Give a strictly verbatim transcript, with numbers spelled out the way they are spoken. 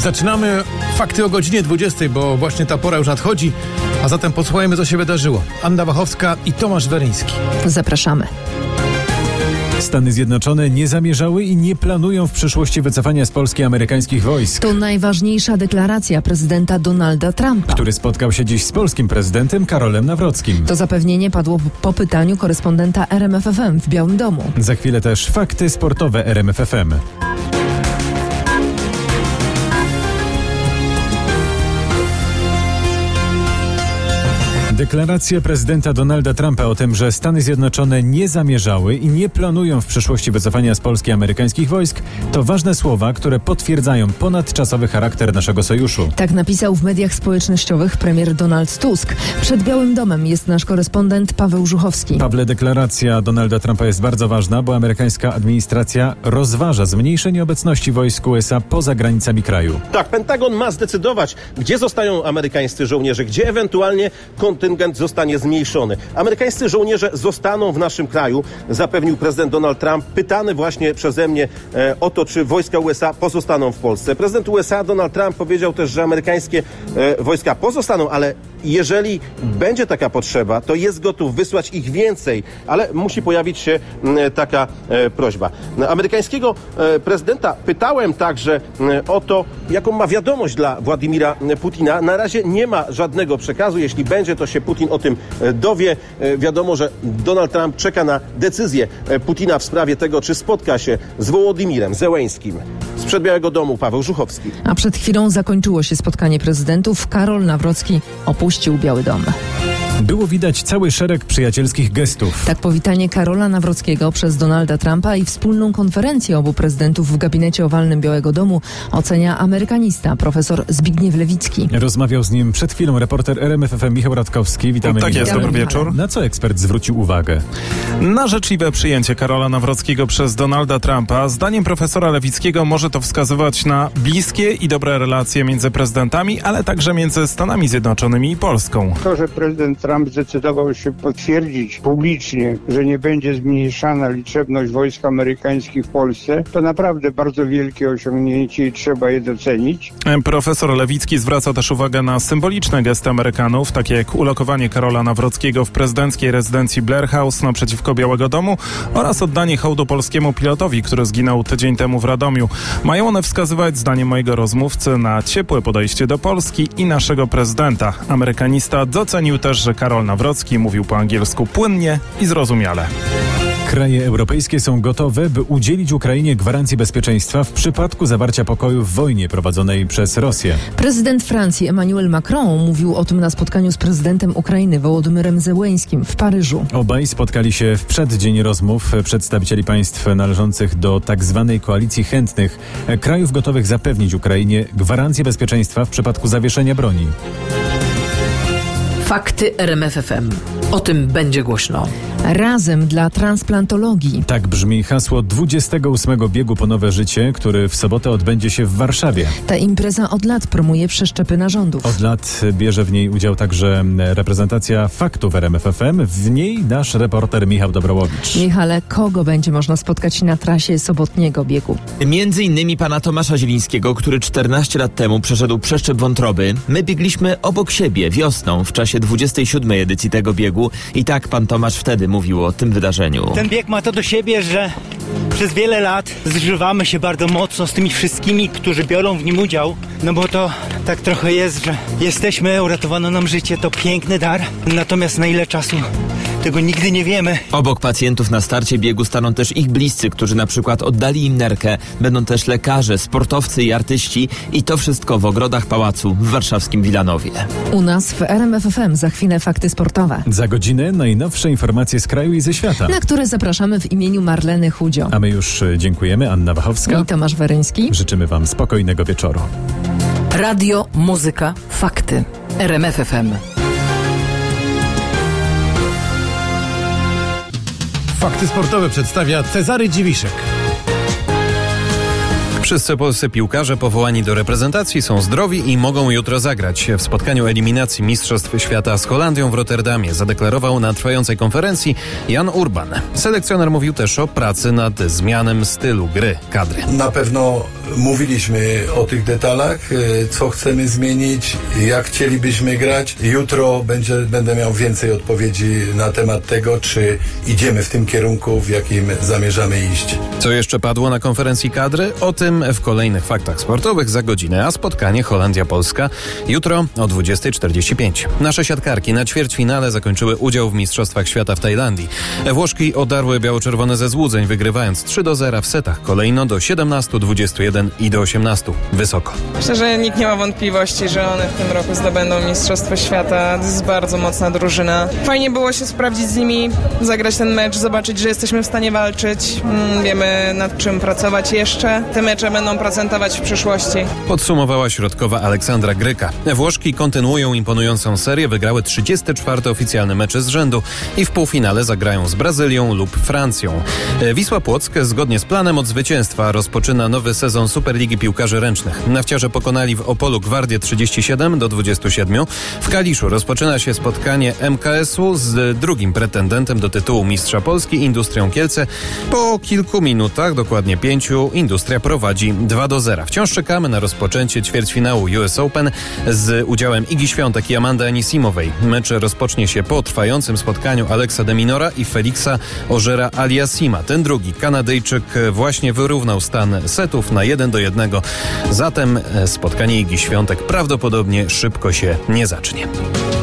Zaczynamy fakty o godzinie dwudziestej, bo właśnie ta pora już nadchodzi, a zatem posłuchajmy, co się wydarzyło. Anna Wachowska i Tomasz Weryński. Zapraszamy. Stany Zjednoczone nie zamierzały i nie planują w przyszłości wycofania z Polski amerykańskich wojsk. To najważniejsza deklaracja prezydenta Donalda Trumpa, który spotkał się dziś z polskim prezydentem Karolem Nawrockim. To zapewnienie padło po pytaniu korespondenta R M F F M w Białym Domu. Za chwilę też fakty sportowe R M F F M. Deklaracja prezydenta Donalda Trumpa o tym, że Stany Zjednoczone nie zamierzały i nie planują w przyszłości wycofania z Polski amerykańskich wojsk, to ważne słowa, które potwierdzają ponadczasowy charakter naszego sojuszu. Tak napisał w mediach społecznościowych premier Donald Tusk. Przed Białym Domem jest nasz korespondent Paweł Żuchowski. Pawle, deklaracja Donalda Trumpa jest bardzo ważna, bo amerykańska administracja rozważa zmniejszenie obecności wojsk U S A poza granicami kraju. Tak, Pentagon ma zdecydować, gdzie zostają amerykańscy żołnierze, gdzie ewentualnie kontyngent zostanie zmniejszony. Amerykańscy żołnierze zostaną w naszym kraju, zapewnił prezydent Donald Trump, pytany właśnie przeze mnie e, o to, czy wojska U S A pozostaną w Polsce. Prezydent U S A Donald Trump powiedział też, że amerykańskie e, wojska pozostaną, ale jeżeli będzie taka potrzeba, to jest gotów wysłać ich więcej, ale musi pojawić się m, taka e, prośba. Amerykańskiego e, prezydenta pytałem także e, o to, jaką ma wiadomość dla Władimira Putina. Na razie nie ma żadnego przekazu. Jeśli będzie, to się Putin o tym dowie. Wiadomo, że Donald Trump czeka na decyzję Putina w sprawie tego, czy spotka się z Wołodymirem Zełeńskim. Sprzed Białego Domu Paweł Żuchowski. A przed chwilą zakończyło się spotkanie prezydentów. Karol Nawrocki opuścił Biały Dom. Było widać cały szereg przyjacielskich gestów. Tak powitanie Karola Nawrockiego przez Donalda Trumpa i wspólną konferencję obu prezydentów w gabinecie owalnym Białego Domu ocenia amerykanista profesor Zbigniew Lewicki. Rozmawiał z nim przed chwilą reporter R M F F M Michał Radkowski. Witamy. Tak jest, dobry wieczór. Na co ekspert zwrócił uwagę? Na życzliwe przyjęcie Karola Nawrockiego przez Donalda Trumpa. Zdaniem profesora Lewickiego może to wskazywać na bliskie i dobre relacje między prezydentami, ale także między Stanami Zjednoczonymi i Polską. To, że prezydent Trump zdecydował się potwierdzić publicznie, że nie będzie zmniejszana liczebność wojsk amerykańskich w Polsce, to naprawdę bardzo wielkie osiągnięcie i trzeba je docenić. Profesor Lewicki zwraca też uwagę na symboliczne gesty Amerykanów, takie jak ulokowanie Karola Nawrockiego w prezydenckiej rezydencji Blair House naprzeciwko Białego Domu oraz oddanie hołdu polskiemu pilotowi, który zginął tydzień temu w Radomiu. Mają one wskazywać, zdaniem mojego rozmówcy, na ciepłe podejście do Polski i naszego prezydenta. Amerykanista docenił też, że Karol Nawrocki mówił po angielsku płynnie i zrozumiale. Kraje europejskie są gotowe, by udzielić Ukrainie gwarancji bezpieczeństwa w przypadku zawarcia pokoju w wojnie prowadzonej przez Rosję. Prezydent Francji Emmanuel Macron mówił o tym na spotkaniu z prezydentem Ukrainy Wołodymyrem Zełeńskim w Paryżu. Obaj spotkali się w przeddzień rozmów przedstawicieli państw należących do tak zwanej koalicji chętnych, krajów gotowych zapewnić Ukrainie gwarancję bezpieczeństwa w przypadku zawieszenia broni. Fakty R M F F M. O tym będzie głośno. Razem dla transplantologii. Tak brzmi hasło dwudziestego ósmego biegu po nowe życie, który w sobotę odbędzie się w Warszawie. Ta impreza od lat promuje przeszczepy narządów. Od lat bierze w niej udział także reprezentacja faktów R M F F M. W niej nasz reporter Michał Dobrołowicz. Michale, kogo będzie można spotkać na trasie sobotniego biegu? Między innymi pana Tomasza Zielińskiego, który czternaście lat temu przeszedł przeszczep wątroby. My biegliśmy obok siebie wiosną w czasie dwudziestej siódmej edycji tego biegu i tak pan Tomasz wtedy mówił o tym wydarzeniu. Ten bieg ma to do siebie, że przez wiele lat zżywamy się bardzo mocno z tymi wszystkimi, którzy biorą w nim udział, no bo to tak trochę jest, że jesteśmy, uratowano nam życie, to piękny dar, natomiast na ile czasu tego nigdy nie wiemy. Obok pacjentów na starcie biegu staną też ich bliscy, którzy na przykład oddali im nerkę. Będą też lekarze, sportowcy i artyści i to wszystko w ogrodach pałacu w warszawskim Wilanowie. U nas w R M F F M za chwilę fakty sportowe. Za godzinę najnowsze informacje z kraju i ze świata, na które zapraszamy w imieniu Marleny Chudzio. A my już dziękujemy. Anna Wachowska i Tomasz Weryński. Życzymy wam spokojnego wieczoru. Radio, muzyka, fakty. R M F F M. Fakty sportowe przedstawia Cezary Dziwiszek. Wszyscy polscy piłkarze powołani do reprezentacji są zdrowi i mogą jutro zagrać. W spotkaniu eliminacji Mistrzostw Świata z Holandią w Rotterdamie zadeklarował na trwającej konferencji Jan Urban. Selekcjoner mówił też o pracy nad zmianą stylu gry kadry. Na pewno mówiliśmy o tych detalach, co chcemy zmienić, jak chcielibyśmy grać. Jutro będzie, będę miał więcej odpowiedzi na temat tego, czy idziemy w tym kierunku, w jakim zamierzamy iść. Co jeszcze padło na konferencji kadry? O tym w kolejnych faktach sportowych za godzinę, a spotkanie Holandia-Polska jutro o dwudziesta czterdzieści pięć. Nasze siatkarki na ćwierćfinale zakończyły udział w Mistrzostwach Świata w Tajlandii. Włoszki odarły biało-czerwone ze złudzeń, wygrywając trzy do zera w setach kolejno do siedemnastu, dwudziestu jeden i do osiemnastu. Wysoko. Myślę, że nikt nie ma wątpliwości, że one w tym roku zdobędą Mistrzostwo Świata. To jest bardzo mocna drużyna. Fajnie było się sprawdzić z nimi, zagrać ten mecz, zobaczyć, że jesteśmy w stanie walczyć. Wiemy, nad czym pracować jeszcze. Te mecze będą procentować w przyszłości. Podsumowała środkowa Aleksandra Gryka. Włoszki kontynuują imponującą serię, wygrały trzydziesty czwarty oficjalny mecz z rzędu i w półfinale zagrają z Brazylią lub Francją. Wisła Płock zgodnie z planem od zwycięstwa rozpoczyna nowy sezon Superligi Piłkarzy Ręcznych. Nawciarze pokonali w Opolu Gwardię trzydzieści siedem do dwudziestu siedmiu. W Kaliszu rozpoczyna się spotkanie M K S-u z drugim pretendentem do tytułu Mistrza Polski, Industrią Kielce. Po kilku minutach, dokładnie pięciu, Industria prowadzi dwa do zera. Wciąż czekamy na rozpoczęcie ćwierćfinału U S Open z udziałem Igi Świątek i Amandy Anisimowej. Mecz rozpocznie się po trwającym spotkaniu Alexa de Minora i Felixa Ojera Aliassima. Ten drugi Kanadyjczyk właśnie wyrównał stan setów na jeden do jednego. Zatem spotkanie Igi Świątek prawdopodobnie szybko się nie zacznie.